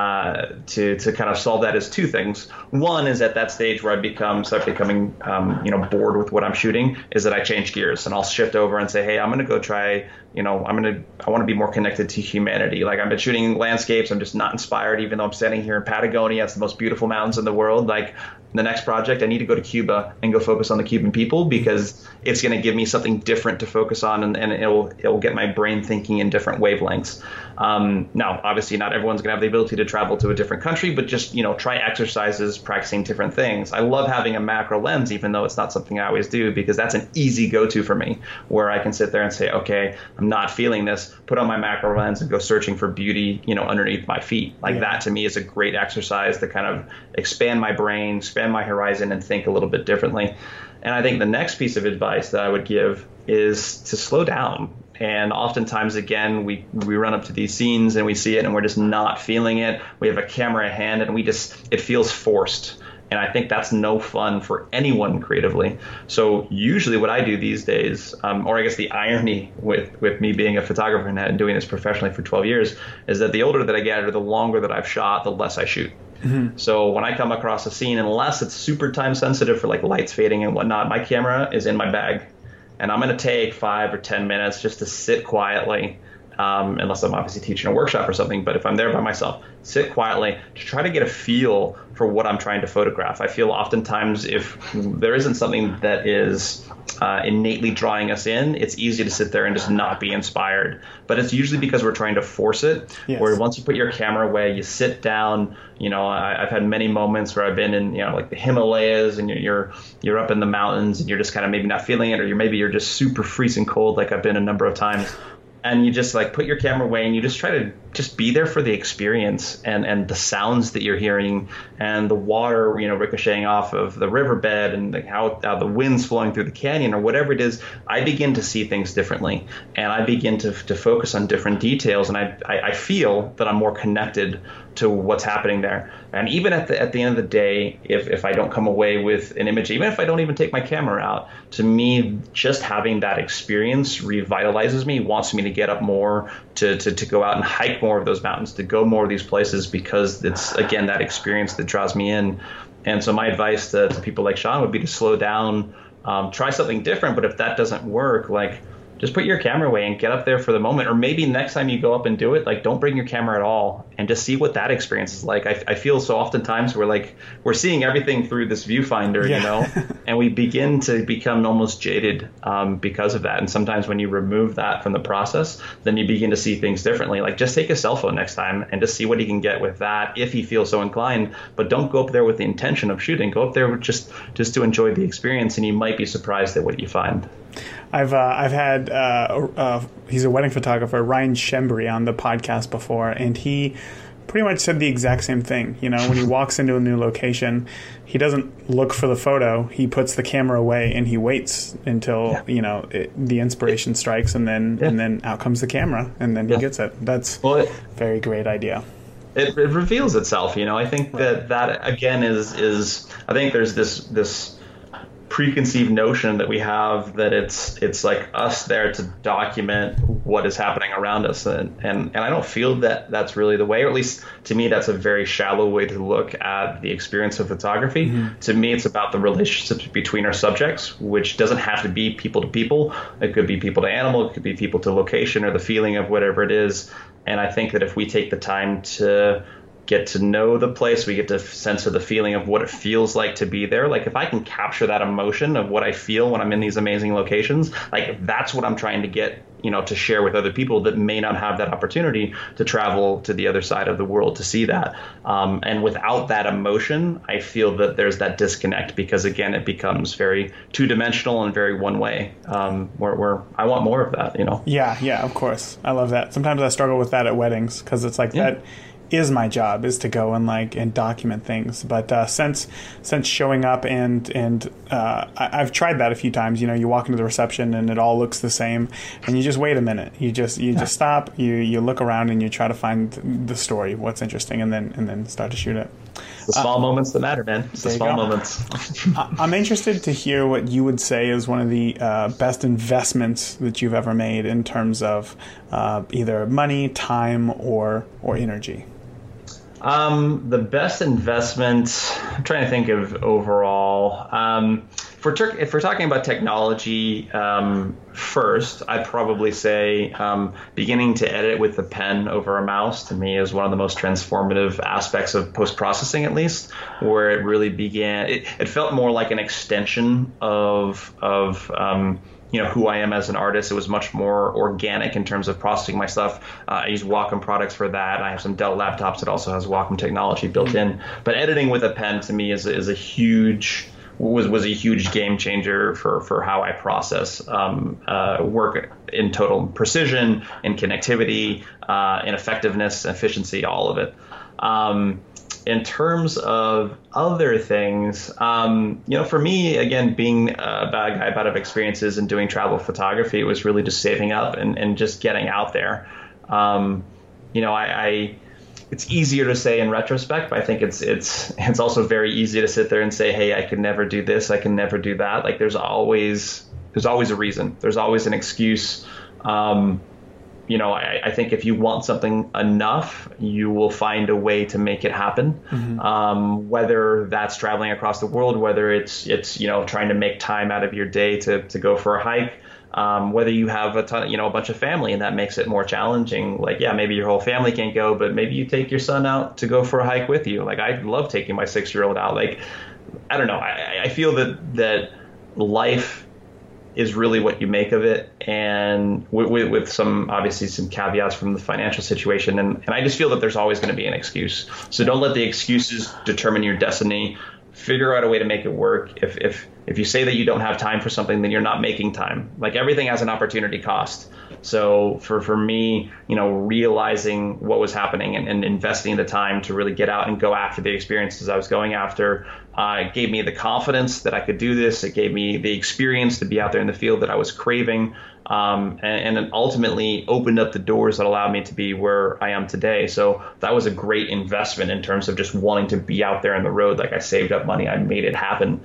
to kind of solve that is two things. One is at that stage where I start becoming, bored with what I'm shooting, is that I change gears and I'll shift over and say, hey, I'm going to go try, I want to be more connected to humanity. Like I've been shooting landscapes. I'm just not inspired, even though I'm standing here in Patagonia. It's the most beautiful mountains in the world. Like the next project, I need to go to Cuba and go focus on the Cuban people, because it's going to give me something different to focus on, and it'll get my brain thinking in different wavelengths. Now, obviously, not everyone's going to have the ability to travel to a different country, but just, try exercises, practicing different things. I love having a macro lens, even though it's not something I always do, because that's an easy go-to for me, where I can sit there and say, okay, I'm not feeling this, put on my macro lens and go searching for beauty, underneath my feet. Like that to me is a great exercise to kind of expand my brain, expand my horizon, and think a little bit differently. And I think the next piece of advice that I would give is to slow down. And oftentimes, again, we run up to these scenes and we see it and we're just not feeling it. We have a camera in hand and it feels forced. And I think that's no fun for anyone creatively. So usually what I do these days, or I guess the irony with me being a photographer and doing this professionally for 12 years, is that the older that I get, or the longer that I've shot, the less I shoot. Mm-hmm. So when I come across a scene, unless it's super time sensitive for like lights fading and whatnot, my camera is in my bag. And I'm going to take 5 or 10 minutes just to sit quietly, unless I'm obviously teaching a workshop or something. But if I'm there by myself, sit quietly to try to get a feel for what I'm trying to photograph. I feel oftentimes if there isn't something that is innately drawing us in, it's easy to sit there and just not be inspired. But it's usually because we're trying to force it. Yes. Where once you put your camera away, you sit down. I've had many moments where I've been in, like the Himalayas, and you're up in the mountains, and you're just kind of maybe not feeling it, or you're just super freezing cold, like I've been a number of times. And you just like put your camera away and you just try to just be there for the experience and the sounds that you're hearing and the water, ricocheting off of the riverbed and how the wind's flowing through the canyon or whatever it is. I begin to see things differently, and I begin to focus on different details, and I feel that I'm more connected to what's happening there. And even at the end of the day, if I don't come away with an image, even if I don't even take my camera out, to me, just having that experience revitalizes me, wants me to get up more, to go out and hike more of those mountains, to go more of these places, because it's, again, that experience that draws me in. And so my advice to people like Sean would be to slow down, try something different. But if that doesn't work, just put your camera away and get up there for the moment. Or maybe next time you go up and do it, don't bring your camera at all and just see what that experience is like. I feel so oftentimes we're seeing everything through this viewfinder, and we begin to become almost jaded because of that. And sometimes when you remove that from the process, then you begin to see things differently. Just take a cell phone next time and just see what he can get with that if he feels so inclined. But don't go up there with the intention of shooting. Go up there just to enjoy the experience, and you might be surprised at what you find. I've had he's a wedding photographer, Ryan Shembry, on the podcast before, and he pretty much said the exact same thing. When he walks into a new location, he doesn't look for the photo. He puts the camera away and he waits until the inspiration strikes, and then out comes the camera, and then he gets it. That's a very great idea. it reveals itself. I think that again is I think there's this preconceived notion that we have that it's like us there to document what is happening around us, and I don't feel that that's really the way, or at least to me that's a very shallow way to look at the experience of photography. Mm-hmm. To me, it's about the relationships between our subjects, which doesn't have to be people to people. It could be people to animal, it could be people to location, or the feeling of whatever it is. And I think that if we take the time to get to know the place, we get to sense of the feeling of what it feels like to be there. Like if I can capture that emotion of what I feel when I'm in these amazing locations, like that's what I'm trying to get, to share with other people that may not have that opportunity to travel to the other side of the world to see that. And without that emotion, I feel that there's that disconnect, because again, it becomes very two-dimensional and very one way, where I want more of that, Yeah, of course. I love that. Sometimes I struggle with that at weddings, because it's like that is my job, is to go and document things. But since showing up and I've tried that a few times. You walk into the reception and it all looks the same, and you just wait a minute. You just stop. You look around and you try to find the story, what's interesting, and then start to shoot it. The small moments that matter, man. It's the small moments. I'm interested to hear what you would say is one of the best investments that you've ever made in terms of either money, time, or energy. The best investment, I'm trying to think of overall. If we're talking about technology, first, I'd probably say beginning to edit with the pen over a mouse, to me, is one of the most transformative aspects of post-processing, at least, where it really began. It felt more like an extension of who I am as an artist. It was much more organic in terms of processing my stuff. I use Wacom products for that. I have some Dell laptops that also has Wacom technology built in. But editing with a pen, to me, is a huge game changer for how I process work in total precision, in connectivity, in effectiveness, efficiency, all of it. In terms of other things, for me, again, being a guy about experiences and doing travel photography, it was really just saving up and just getting out there. It's easier to say in retrospect, but I think it's also very easy to sit there and say, hey, I could never do this, I can never do that. Like there's always a reason. There's always an excuse. I think if you want something enough, you will find a way to make it happen. Mm-hmm. Whether that's traveling across the world, whether it's trying to make time out of your day to go for a hike, whether you have a bunch of family and that makes it more challenging. Like, yeah, maybe your whole family can't go, but maybe you take your son out to go for a hike with you. Like I love taking my 6-year-old out. Like, I don't know. I feel that life is really what you make of it, and with some caveats from the financial situation. And I just feel that there's always going to be an excuse. So don't let the excuses determine your destiny. Figure out a way to make it work. If you say that you don't have time for something, then you're not making time. Like everything has an opportunity cost. So for me, realizing what was happening and investing the time to really get out and go after the experiences I was going after, it gave me the confidence that I could do this. It gave me the experience to be out there in the field that I was craving, and it ultimately opened up the doors that allowed me to be where I am today. So that was a great investment in terms of just wanting to be out there on the road. Like I saved up money, I made it happen.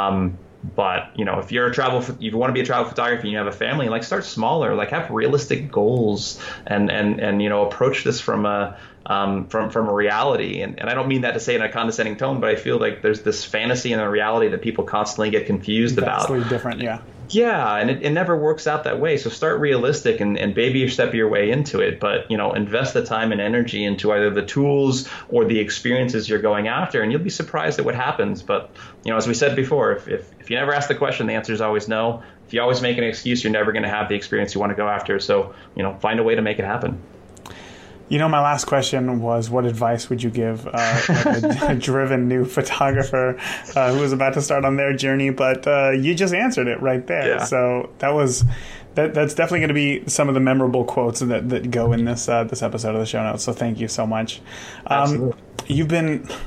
But if you're if you want to be a travel photographer and you have a family, like start smaller, like have realistic goals and approach this from a reality. And I don't mean that to say in a condescending tone, but I feel like there's this fantasy and a reality that people constantly get confused about. Vastly different, yeah. Yeah, and it never works out that way. So start realistic and baby step your way into it. But, invest the time and energy into either the tools or the experiences you're going after, and you'll be surprised at what happens. But, as we said before, if you never ask the question, the answer is always no. If you always make an excuse, you're never going to have the experience you want to go after. So, find a way to make it happen. My last question was, what advice would you give a driven new photographer who was about to start on their journey? But you just answered it right there. Yeah. So that's definitely going to be some of the memorable quotes that go in this episode of the show notes. So thank you so much. Absolutely. You've been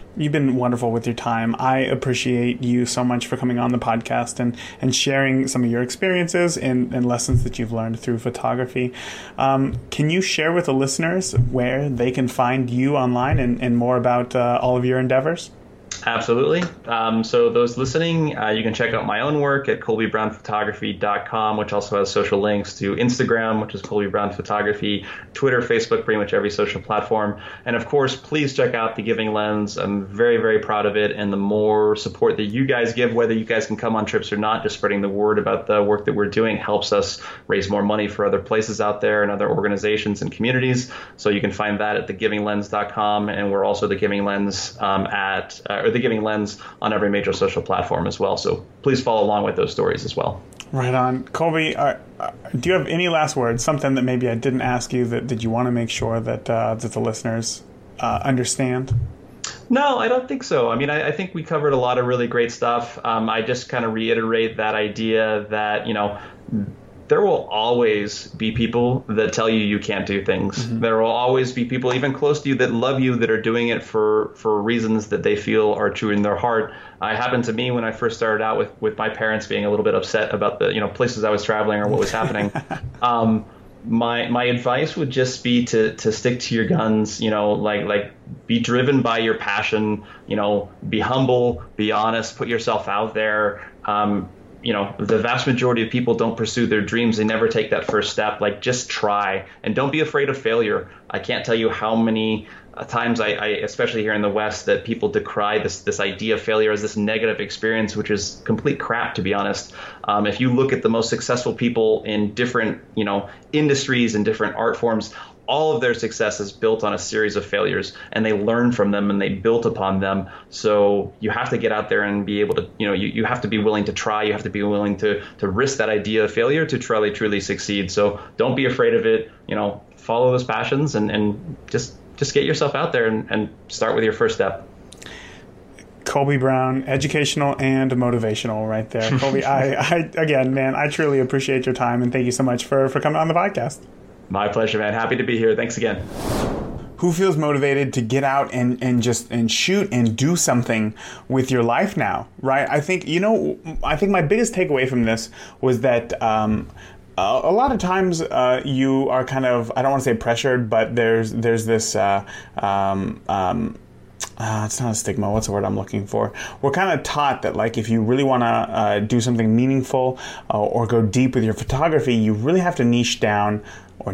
You've been wonderful with your time. I appreciate you so much for coming on the podcast and sharing some of your experiences and lessons that you've learned through photography. Can you share with the listeners where they can find you online and more about all of your endeavors? Absolutely. So those listening, you can check out my own work at colbybrownphotography.com, which also has social links to Instagram, which is Colby Brown Photography, Twitter, Facebook, pretty much every social platform. And of course, please check out The Giving Lens. I'm very, very proud of it. And the more support that you guys give, whether you guys can come on trips or not, just spreading the word about the work that we're doing helps us raise more money for other places out there and other organizations and communities. So you can find that at thegivinglens.com. And we're also The Giving Lens The Giving Lens on every major social platform as well. So please follow along with those stories as well. Right on. Colby, do you have any last words, something that maybe I didn't ask you that you want to make sure that the listeners understand? No, I don't think so. I mean, I think we covered a lot of really great stuff. I just kind of reiterate that idea that, there will always be people that tell you can't do things. Mm-hmm. There will always be people even close to you that love you that are doing it for reasons that they feel are true in their heart. It happened to me when I first started out with my parents being a little bit upset about the places I was traveling or what was happening. My advice would just be to stick to your guns, like be driven by your passion, be humble, be honest, put yourself out there. The vast majority of people don't pursue their dreams. They never take that first step. Like, just try and don't be afraid of failure. I can't tell you how many times I especially here in the West, that people decry this idea of failure as this negative experience, which is complete crap, to be honest. If you look at the most successful people in different, industries and different art forms, all of their success is built on a series of failures, and they learn from them and they built upon them. So you have to get out there and be able to, you have to be willing to try. You have to be willing to risk that idea of failure to truly succeed. So don't be afraid of it. Follow those passions and just get yourself out there and start with your first step. Colby Brown, educational and motivational right there. Colby, I truly appreciate your time, and thank you so much for coming on the podcast. My pleasure, man. Happy to be here. Thanks again. Who feels motivated to get out and shoot and do something with your life now, right? I think my biggest takeaway from this was that a lot of times you are kind of, I don't want to say pressured, but there's this it's not a stigma. What's the word I'm looking for? We're kind of taught that, like, if you really want to do something meaningful or go deep with your photography, you really have to niche down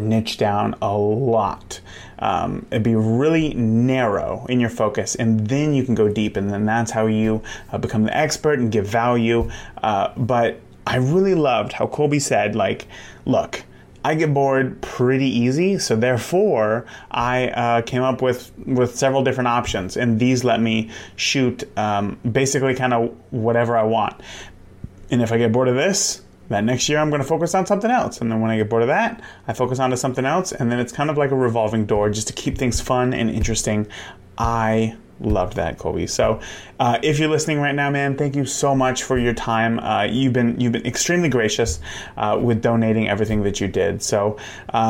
a lot. It'd be really narrow in your focus, and then you can go deep, and then that's how you become the expert and give value. But I really loved how Colby said, like, look, I get bored pretty easy, so therefore I came up with several different options, and these let me shoot basically kind of whatever I want. And if I get bored of this, that next year I'm going to focus on something else. And then when I get bored of that, I focus on to something else, and then it's kind of like a revolving door just to keep things fun and interesting. I loved that, Colby. So if you're listening right now, man, thank you so much for your time. You've been extremely gracious with donating everything that you did. So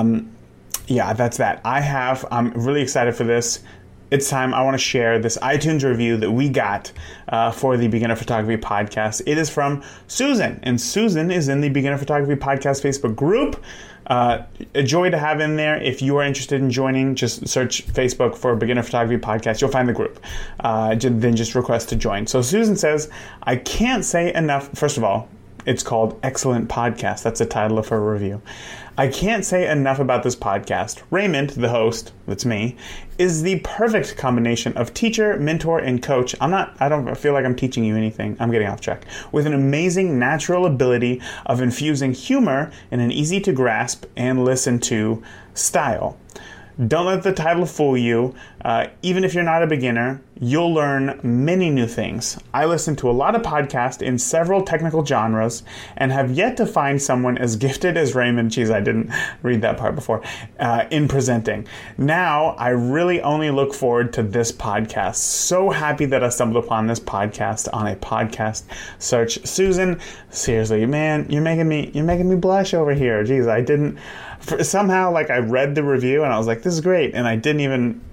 that's that. I'm really excited for this. It's time. I want to share this iTunes review that we got for the Beginner Photography Podcast. It is from Susan, and Susan is in the Beginner Photography Podcast Facebook group. A joy to have in there. If you are interested in joining, just search Facebook for Beginner Photography Podcast. You'll find the group. Then just request to join. So Susan says, I can't say enough. First of all, it's called Excellent Podcast. That's the title of her review. I can't say enough about this podcast. Raymond, the host, that's me, is the perfect combination of teacher, mentor, and coach. I don't feel like I'm teaching you anything. I'm getting off track. With an amazing natural ability of infusing humor in an easy to grasp and listen to style. Don't let the title fool you. Even if you're not a beginner, you'll learn many new things. I listen to a lot of podcasts in several technical genres and have yet to find someone as gifted as Raymond. Geez, I didn't read that part before. In presenting. Now, I really only look forward to this podcast. So happy that I stumbled upon this podcast on a podcast search. Susan, seriously, man, you're making me blush over here. Geez, I didn't. Somehow, like, I read the review and I was like, this is great. And I didn't even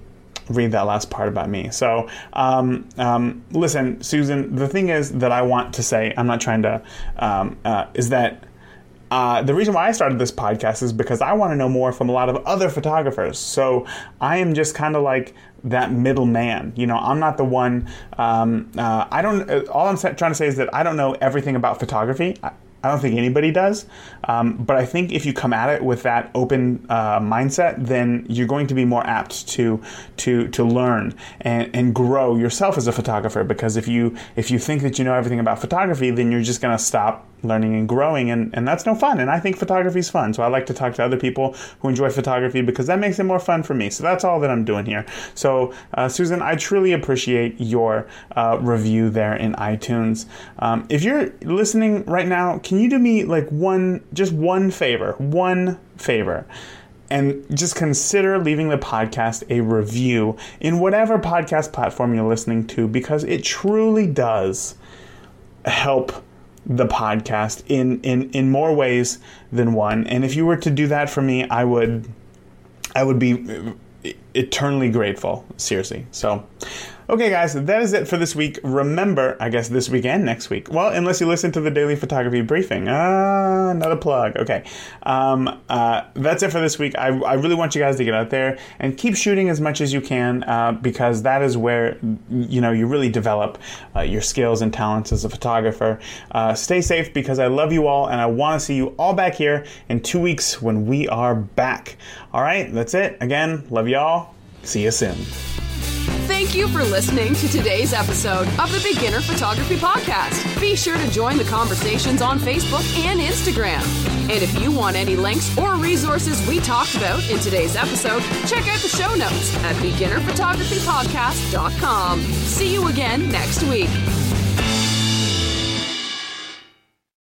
read that last part about me. So, listen, Susan, the thing is that I want to say, I'm not trying to, is that the reason why I started this podcast is because I want to know more from a lot of other photographers. So I am just kind of like that middleman. You know, I'm not the one, all I'm trying to say is that I don't know everything about photography. I don't think anybody does, but I think if you come at it with that open mindset, then you're going to be more apt to learn and grow yourself as a photographer. Because if you think that you know everything about photography, then you're just going to stop learning and growing, and that's no fun. And I think photography is fun, so I like to talk to other people who enjoy photography because that makes it more fun for me. So that's all that I'm doing here. So Susan, I truly appreciate your review there in iTunes. If you're listening right now, can you do me like one favor, and just consider leaving the podcast a review in whatever podcast platform you're listening to, because it truly does help the podcast in more ways than one. And if you were to do that for me, I would be eternally grateful, seriously. So okay, guys, that is it for this week. Remember, I guess this week and next week. Well, unless you listen to the Daily Photography Briefing. Another plug. Okay. That's it for this week. I really want you guys to get out there and keep shooting as much as you can, because that is where, you know, you really develop your skills and talents as a photographer. Stay safe, because I love you all, and I want to see you all back here in 2 weeks when we are back. All right, that's it. Again, love y'all. See you soon. Thank you for listening to today's episode of the Beginner Photography Podcast. Be sure to join the conversations on Facebook and Instagram. And if you want any links or resources we talked about in today's episode, check out the show notes at beginnerphotographypodcast.com. See you again next week.